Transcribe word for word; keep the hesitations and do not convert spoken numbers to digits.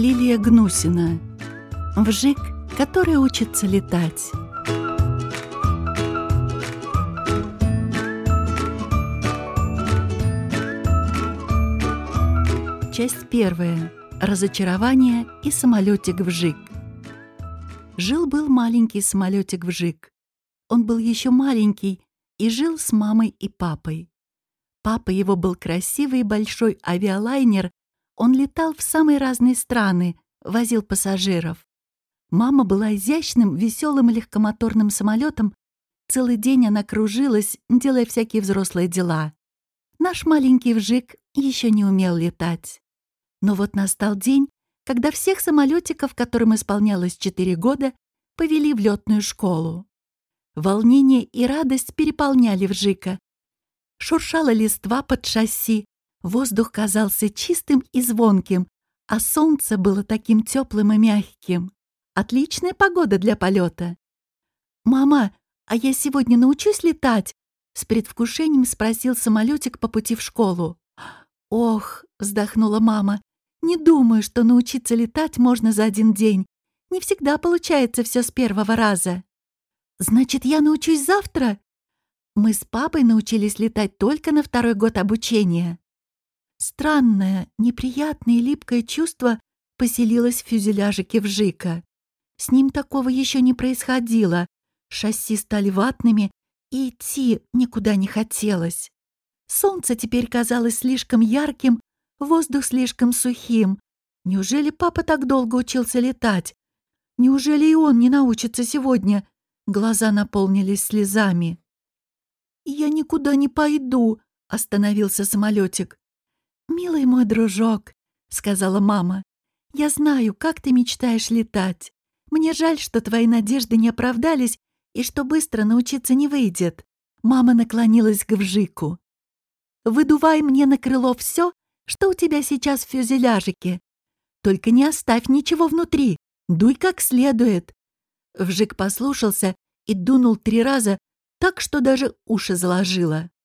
Лилия Гнусина. Вжик, который учится летать. Часть первая. Разочарование и самолетик Вжик. Жил-был маленький самолетик Вжик. Он был еще маленький и жил с мамой и папой. Папа его был красивый большой авиалайнер. Он летал в самые разные страны, возил пассажиров. Мама была изящным, веселым легкомоторным самолетом. Целый день она кружилась, делая всякие взрослые дела. Наш маленький Вжик еще не умел летать. Но вот настал день, когда всех самолетиков, которым исполнялось четыре года, повели в летную школу. Волнение и радость переполняли Вжика. Шуршала листва под шасси, воздух казался чистым и звонким, а солнце было таким теплым и мягким. Отличная погода для полета. «Мама, а я сегодня научусь летать?» — с предвкушением спросил самолетик по пути в школу. «Ох», — вздохнула мама, — «не думаю, что научиться летать можно за один день. Не всегда получается все с первого раза». «Значит, я научусь завтра?» Мы с папой научились летать только на второй год обучения. Странное, неприятное и липкое чувство поселилось в фюзеляжике Вжика. С ним такого еще не происходило. Шасси стали ватными, и идти никуда не хотелось. Солнце теперь казалось слишком ярким, воздух слишком сухим. Неужели папа так долго учился летать? Неужели и он не научится сегодня? Глаза наполнились слезами. «Я никуда не пойду», — остановился самолетик. «Милый мой дружок», — сказала мама, — «я знаю, как ты мечтаешь летать. Мне жаль, что твои надежды не оправдались и что быстро научиться не выйдет». Мама наклонилась к Вжику. «Выдувай мне на крыло все, что у тебя сейчас в фюзеляжике. Только не оставь ничего внутри, дуй как следует». Вжик послушался и дунул три раза, так что даже уши заложило.